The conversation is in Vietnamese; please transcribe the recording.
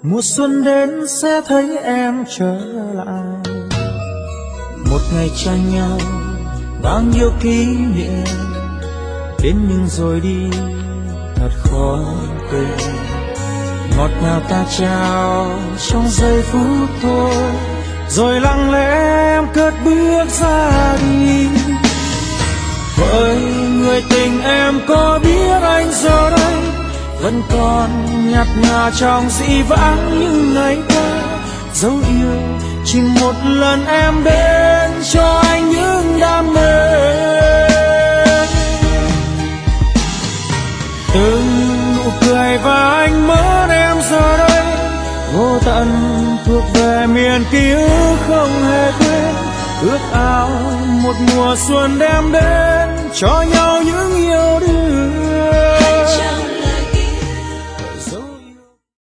Mùa xuân đến sẽ thấy em trở lại, một ngày tranh nhau bao nhiêu kỷ niệm, đến nhưng rồi đi thật khó quên. Ngọt ngào ta trao trong giây phút thôi, rồi lặng lẽ em cất bước ra đi. Hỡi người tình em có biết anh giờ đây vẫn còn nhạt nhòa trong dĩ vãng như ngày qua. Dấu yêu chỉ một lần em đến cho anh những đam mê. Từng nụ cười và ánh mắt em giờ đây vô tận thuộc về miền ký ức không hề quên. Ước ao một mùa xuân đem đến cho nhau những yêu đương